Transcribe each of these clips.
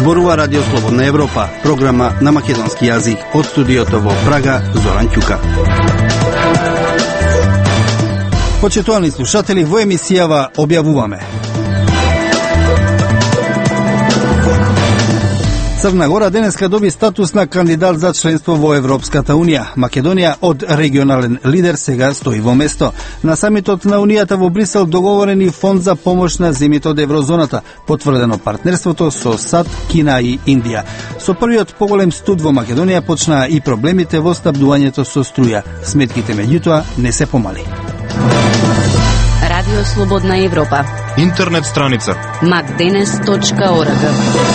Зборува Радио Слободна Европа, програма на македонски јазик. Од студиото во Прага, Зоран Ќука. Почитувани слушатели, во емисијава објавуваме: Црна Гора денеска доби статус на кандидат за членство во Европската Унија. Македонија од регионален лидер сега стои во место. На самитот на Унијата во Брисел договорени фонд за помош на земјите од еврозоната, потврдено партнерството со САД, Кина и Индија. Со првиот поголем студ во Македонија почнаа и проблемите во снабдувањето со струја. Сметките меѓутоа не се помали. Радио Слободна Европа. Интернет страница macdenes.org.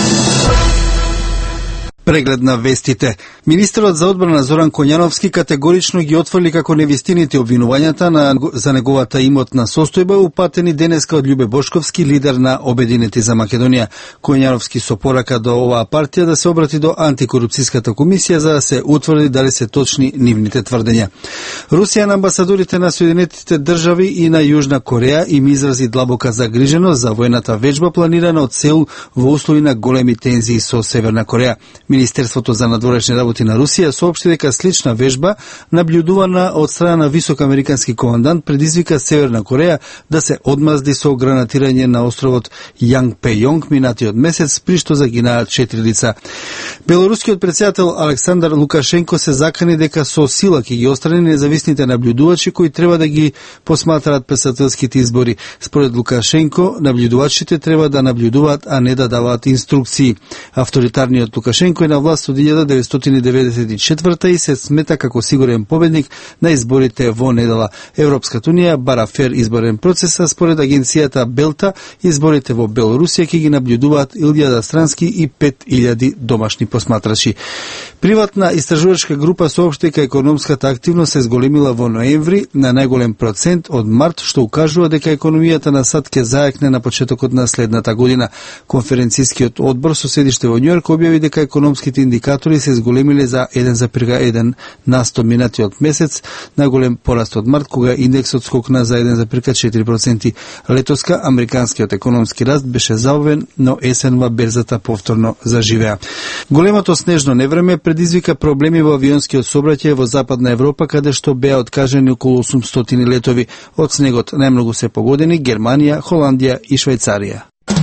Преглед на вестите. Министерот за одбрана Зоран Коњановски категорично ги отфрли како невистините обвинувањата за неговата имотна состојба упатени денеска од Љубе Бошковски, лидер на Обединети за Македонија. Коњановски со порака до оваа партија да се обрати до антикорупцијската комисија за да се утврди дали се точни нивните тврдења. Русија на амбасадорите на Соединетите држави и на Јужна Кореја им изрази длабока загриженост за војната вежба планирана од Сеул во услови на големи тензии со Северна Кореја. Министерството за надворешни работи на Русија соопшти дека слична вежба, наблюдувана од страна на висок американски командант, предизвика Северна Кореја да се одмазди со гранатирање на островот Јанг Пејонг минатиот месец, при што загинаа 4 лица. Белорускиот претседател Александар Лукашенко се закани дека со сила ќе ги острани независните наблюдувачи кои треба да ги посматраат председателските избори. Според Лукашенко, наблюдувачите треба да наблюдуваат, а не да даваат инструкции. Авторитарниот Лукашенко е на власт од 1994 и се смета како сигурен победник на изборите во недела. Европската Унија бара фер изборен процес, а според агенцијата Белта, изборите во Белорусија ќе ги наблюдуваат 1000 странски и 5000 домашни посматрачи. Приватна истражувачка група соопшти дека економската активност се зголемила во ноември на најголем процент од март, што укажува дека економијата на САД ќе зајакне на почетокот на следната година. Конференцискиот одбор со седиште во Њујорк објави дека економските индикатори се зголемиле за 1,1 на 100 минатиот месец, најголем пораст од март, кога индексот скокна за 1,4%. Летоска американскиот економски раст беше заовен, но есенва берзата повторно заживеа. Големото снежно невреме предизвика проблеми во авионскиот сообраќај во Западна Европа, каде што беа откажани околу 800 летови. Од снегот најмногу се погодени Германија, Холандија и Швајцарија.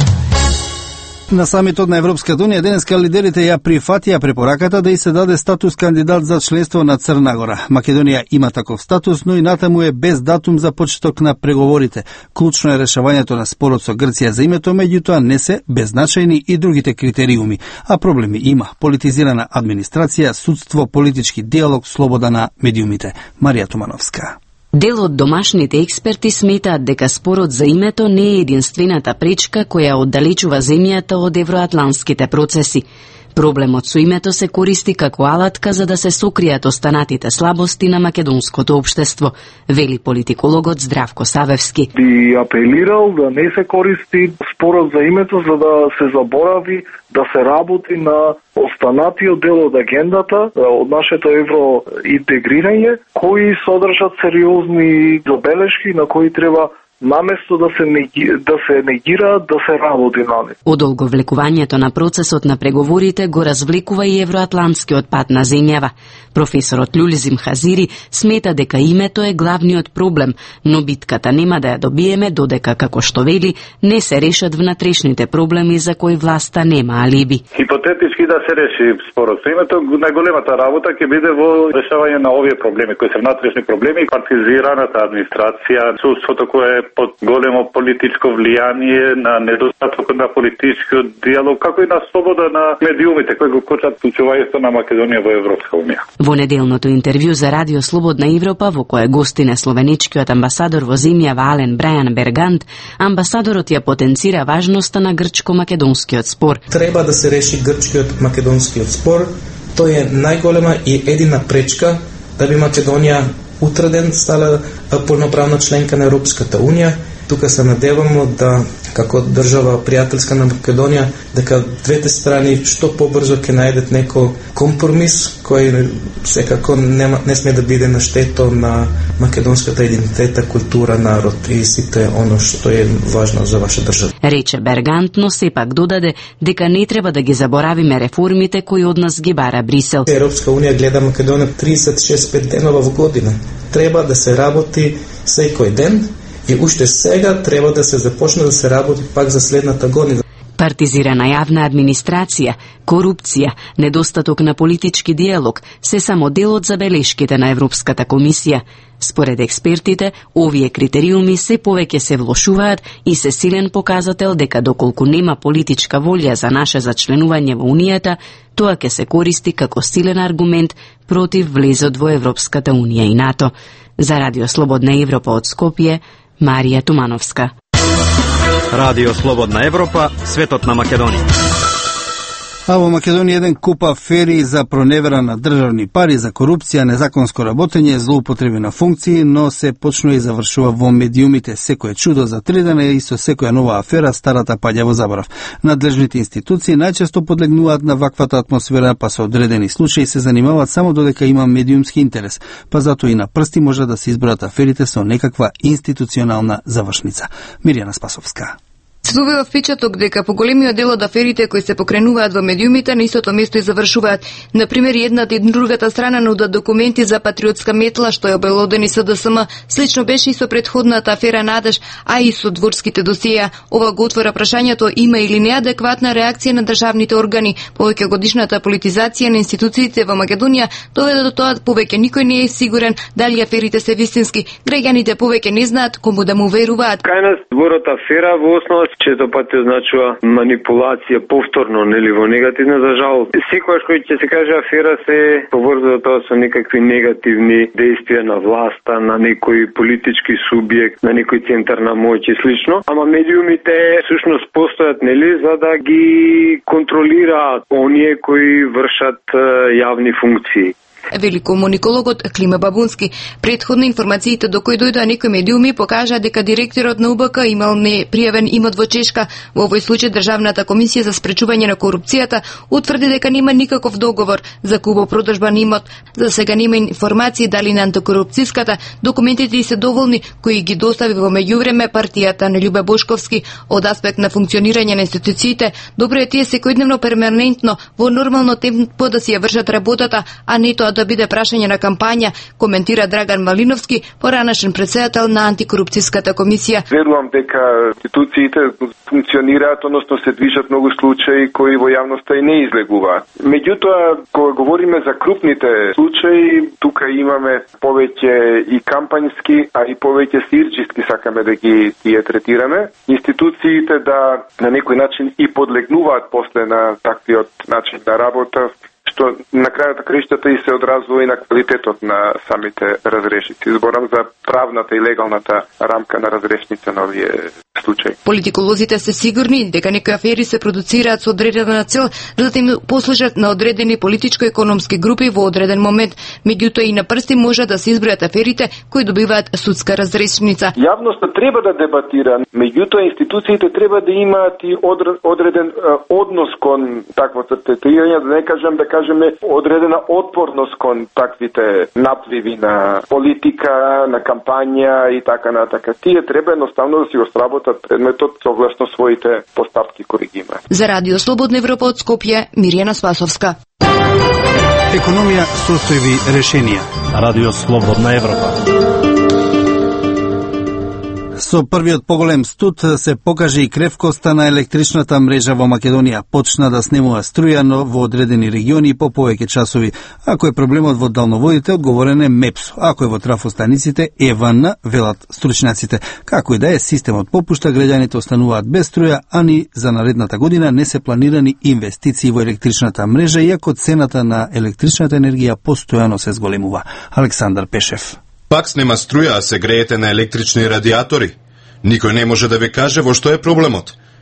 На самитот на Европската Унија денеска лидерите ја прифатија препораката да и се даде статус кандидат за членство на Црна Гора. Македонија има таков статус, но и натаму е без датум за почеток на преговорите. Клучно е решавањето на спорот со Грција за името, меѓутоа не се беззначајни и другите критериуми, а проблеми има: политизирана администрација, судство, политички диалог, слобода на медиумите. Марија Тумановска. Дел од домашните експерти сметаат дека спорот за името не е единствената пречка која оддалечува земјата од евроатлантските процеси. Проблемот со името се користи како алатка за да се сокријат останатите слабости на македонското општество, вели политикологот Здравко Савевски. Би апелирал да не се користи спорот за името за да се заборави да се работи на останатиот дел од агендата од нашето евроинтегрирање, кои содржат сериозни забелешки на кои треба наместо да се негира, да се работи на нив. Одолговлекувањето на процесот на преговорите го развлекува и евроатлантскиот пат на земјава. Професорот Люлизим Хазири смета дека името е главниот проблем, но битката нема да ја добиеме додека, како што вели, не се решат внатрешните проблеми за кои власта нема алиби. Хипотетички да се реши спорот со името, најголемата работа ќе биде во решавање на овие проблеми, кои се внатрешни проблеми, партизираната администрација, судството кое е под големо политичко влијание, на недостатокот на политичкиот диалог, како и на слобода на медиумите кои го кочат случувањето на Македонија во Европска Унија. Во неделното интервју за Радио Слободна Европа, во кое гостине словеничкиот амбасадор во земјава Ален Брајан Бергант, амбасадорот ја потенцира важноста на грчко-македонскиот спор. Треба да се реши грчкиот-македонскиот спор. Тој е најголема и едина пречка да би Македонија утреден стала полноправна членка на Европската Унија тука се надевамо да, како држава пријателска на Македонија, дека двете страни што побрзо ќе најдат некој компромис кој секако не сме да биде на штето на македонската идентитета, култура, народ и сите оно што е важно за ваша држава. Рече Бергант, но сепак додаде дека не треба да ги заборавиме реформите кои од нас ги бара Брисел. Европска унија гледа Македонија 36-5 денова во година. Треба да се работи секој ден и уште сега треба да се започне да се работи пак за следната година. Партизирана јавна администрација, корупција, недостаток на политички диалог се само дел од забелешките на Европската комисија. Според експертите, овие критериуми се повеќе се влошуваат и се силен показател дека доколку нема политичка волја за наше зачленување во Унијата, тоа ќе се користи како силен аргумент против влезот во Европската Унија и НАТО. За Радио Слободна Европа од Скопје, Марија Тумановска. Радио Слободна Европа, светот на Македонија. А во Македонија еден куп афери за проневера на државни пари, за корупција, незаконско работење, злоупотреби на функции, но се почнува и завршува во медиумите. Секој чудо за 3 дена и со секоја нова афера старата паѓа во заборав. Надлежните институции најчесто подлегнуваат на ваквата атмосфера, па со одредени случаи се занимаваат само додека има медиумски интерес, па затоа и на прсти може да се избројат аферите со некаква институционална завршница. Мирјана Спасовска. Се добива впечаток дека поголемиот дел од аферите кои се покренуваат во медиумите на истото место и завршуваат. Например, едната и другата страна нудат документи за патриотска метла што е обелодени СДСМ. Слично беше и со претходната афера Надеж, а и со дворските досија. Ова го отвора прашањето има или неадекватна реакција на државните органи. Повеќе годишната политизација на институциите во Македонија доведе до тоа повеќе никој не е сигурен дали аферите се вистински. Граѓаните повеќе не знаат кому да му веруваат. Кај нас дворот афера во основа често пати означува манипулација повторно, нели, во негативна, за жал. Секојаш кој ќе се каже афера се поврзува тоа со некакви негативни действија на власта, на некој политички субјект, на некој центар на моќ и слично. Ама медиумите всушност постојат, нели, за да ги контролираат оние кои вршат јавни функции. Вели комуникологот Клима Бабунски. Предходно информациите до кои дојдоа некои медиуми покажаа дека директорот на УБК имал непријавен имот во Чешка. Во овој случај Државната комисија за спречување на корупцијата утврди дека нема никаков договор за купо-продажба на имот. За сега нема информации дали на антикорупцијската документите се доволни кои ги достави во меѓувреме партијата на Љубе Бошковски. Од аспект на функционирање на институциите, добро е тие секојдневно перманентно во нормално темпо да си ја вршат работата, а не тоа да биде прашање на кампања, коментира Драган Малиновски, поранашен председател на антикорупцијската комисија. Верувам дека институциите функционираат, односно се движат многу случаи кои во јавноста и не излегуваат. Меѓутоа, кога говориме за крупните случаи, тука имаме повеќе и кампањски, а и повеќе сирџиски сакаме да ги третираме. Институциите да на некој начин и подлегнуваат после на таквиот начин на работа, што на крајот на краиштата и се одразува и на квалитетот на самите разрешници. Зборам за правната и легалната рамка на разрешница на овие случаи. Политиколозите се сигурни дека некои афери се продуцираат со одредена цел, за да им послужат на одредени политичко-економски групи во одреден момент. Меѓутоа и на прсти може да се избројат аферите кои добиваат судска разрешница. Јавноста треба да дебатира, меѓутоа институциите треба да имаат и одреден однос кон таквото третирање, да не кажам одредена отпорност кон таквите напливи на политика, на кампања и така натака. Тие треба едноставно да си го сработат предметот согласно своите поставки кои ги имаат. За Радио Слободна Европа од Скопје, Мирјана Спасовска. Економија, состојби, решенија. Радио Слободна Европа. Со првиот поголем студ се покаже и кревкоста на електричната мрежа во Македонија. Почна да снемува струја, но во одредени региони по повеќе часови. Ако е проблемот во далноводите, одговорен е МЕПСО. Ако е во трафостаниците, ЕВН, велат стручњаците. Како и да е, системот попушта, граѓаните остануваат без струја, а ни за наредната година не се планирани инвестиции во електричната мрежа, иако цената на електричната енергија постојано се зголемува. Александар Пешев. Пак снема струја, а се греете на електрични радиатори. Никој не може да ве каже во што е проблемот.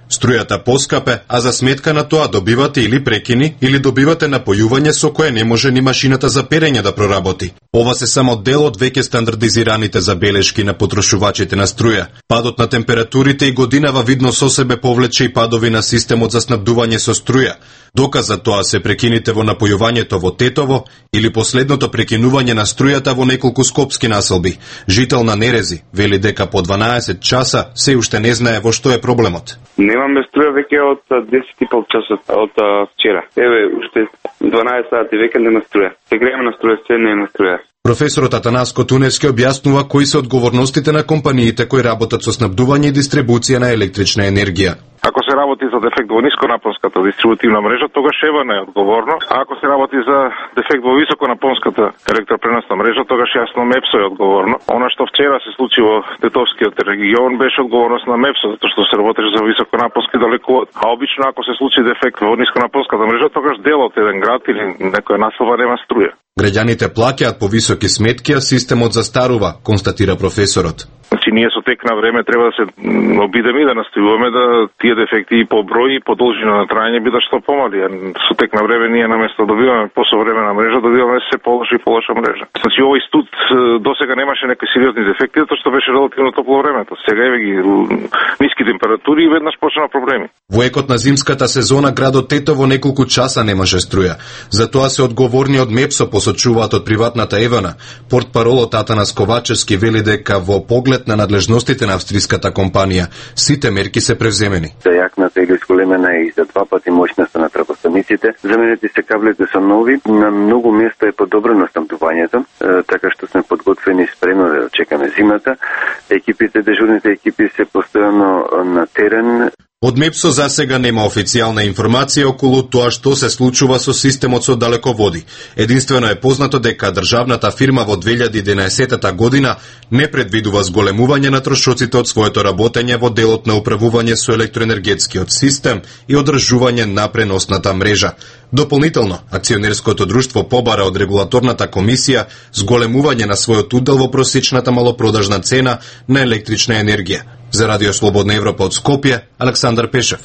Струјата поскапе, а за сметка на тоа добивате или прекини, или добивате напојување со кое не може ни машината за перење да проработи. Ова се само дел од веќе стандардизираните забелешки на потрошувачите на струја. Падот на температурите и годинава видно со себе повлече и падови на системот за снабдување со струја. Доказ за тоа се прекините во напојувањето во Тетово или последното прекинување на струјата во неколку скопски населби. Жител на Нерези вели дека по 12 часа се уште не знае во што е проблемот. Немаме струја веќе од 10,5 часот од вчера. Еве, уште 12 сати веќе нема струја. Се грееме на струја, се нема струја. Професорот Атанаско Туневски објаснува кои се одговорностите на компаниите кои работат со снабдување и дистрибуција на електрична енергија. Ако се работи за дефект во нисконапонската дистрибутивна мрежа, тогаш ЕВН е одговорно. А ако се работи за дефект во високонапонската електропреносна мрежа, тогаш јасно МЕПСО е одговорно. Она што вчера се случи во Тетовскиот регион беше одговорност на МЕПСО, затоа што се работеше за високонапонски далековод. А обично ако се случи дефект во нисконапонската мрежа, тогаш дел од еден град или некоја населба нема струја. Граѓаните плаќаат по високи сметки, а системот застарува, констатира професорот. Значи, ние со тек на време треба да се обидеме и да настојуваме да тие дефекти и по број и по должина на трајање бидат што помали. Со тек на време ние наместо да добиваме посовремена мрежа, добиваме се полоша и полоша мрежа. Значи, овој студ досега немаше некои сериозни дефекти, затоа што беше релативно топло времето. Сега еве ги ниски температури и веднаш почна проблеми. Во екот на зимската сезона градот Тетово неколку часа немаше струја. Затоа се одговорни од МЕПСО посочуваат од приватната ЕВН. Портпаролот Атанас Ковачевски вели дека во поглед на надлежностите на австриската компанија, сите мерки се превземени. За јакната или зголемена и за 2 пати моќноста на трапостаниците, заменети се каблите со нови, на многу места е подобрено снабдувањето, така што сме подготвени спремно да чекаме зимата. Екипите, дежурните екипи се постојано на терен. Од МЕПСО за сега нема официјална информација околу тоа што се случува со системот со далеководи. Единствено е познато дека државната фирма во 2011 година не предвидува зголемување на трошоците од своето работење во делот на управување со електроенергетскиот систем и одржување на преносната мрежа. Дополнително, акционерското друштво побара од регулаторната комисија зголемување на својот удел во просечната малопродажна цена на електрична енергија. За Радио Слободна Европа од Скопје, Александар Пешев.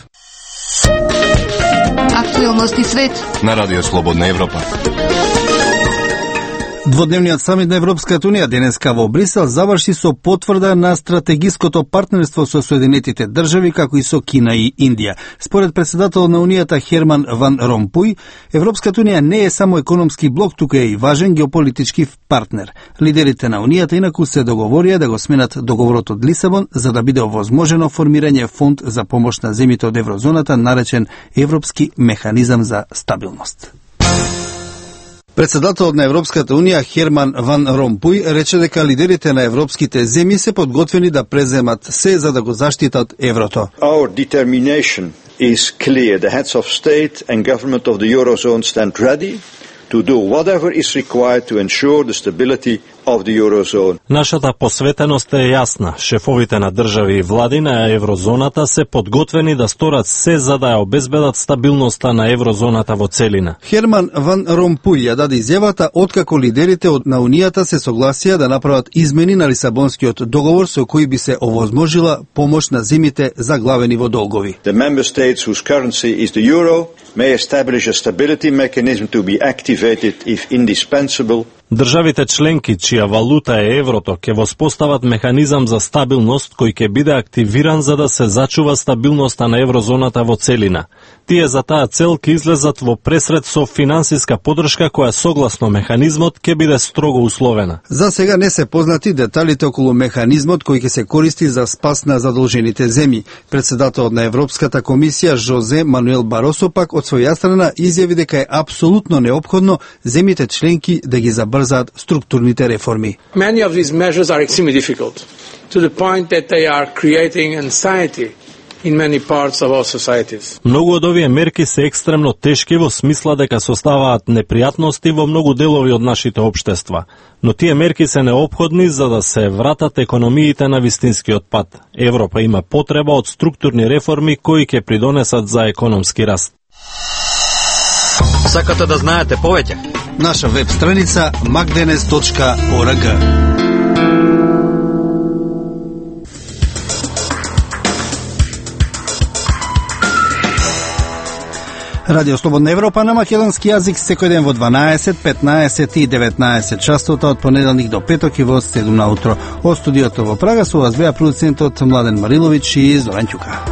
Актуелности свет на Радио Слободна Европа. Дводневниот самит на Европската Унија денеска во Брисел заврши со потврда на стратегиското партнерство со Соединетите држави, како и со Кина и Индија. Според председателот на Унијата Херман Ван Ромпуј, Европската Унија не е само економски блок, туку е и важен геополитички партнер. Лидерите на Унијата инаку се договорија да го сменат договорот од Лисабон за да биде овозможено формирање фонд за помош на земјите од еврозоната, наречен Европски механизам за стабилност. Председателот на Европската Унија Херман Ван Ромпуј рече дека лидерите на европските земји се подготвени да преземат се за да го заштитат еврото. Our determination is clear. The heads of state and government of the Eurozone stand ready to do whatever is required to ensure the stability of the Eurozone. Нашата посветеност е јасна. Шефовите на држави и влади на еврозоната се подготвени да сторат се за да ја обезбедат стабилноста на еврозоната во целина. Херман Ван Ромпуј ја даде изјавата откако лидерите на Унијата се согласија да направат измени на Лисабонскиот договор со кои би се овозможила помош на земјите заглавени во долгови. The member states whose currency is the euro may establish a stability mechanism to be activated if indispensable. Државите членки чија валута е еврото ќе воспостават механизам за стабилност кој ќе биде активиран за да се зачува стабилноста на еврозоната во целина. Тие за таа цел ќе излезат во пресред со финансиска поддршка која согласно механизмот ќе биде строго условена. За сега не се познати деталите околу механизмот кој ќе се користи за спас на задолжените земји. Председателот на Европската комисија Жозе Мануел Баросо пак од своја страна изјави дека е апсолутно неопходно земјите членки да ги забрзаат структурните реформи. Many of these measures are extremely difficult to the point that they are creating anxiety in many parts of our societies. Многу од овие мерки се екстремно тешки во смисла дека составаат непријатности во многу делови од нашите општества, но тие мерки се неопходни за да се вратат економиите на вистинскиот пат. Европа има потреба од структурни реформи кои ќе придонесат за економски раст. Сакате да знаете повеќе? Наша веб страница magdenes.org. Радио Слободна Европа на македонски јазик секој ден во 12, 15 и 19 часота од понеделник до петок и во 7 наутро. Од студиото во Прага со вас беа продуцентот Младен Мариловиќ и Зоран Ќука.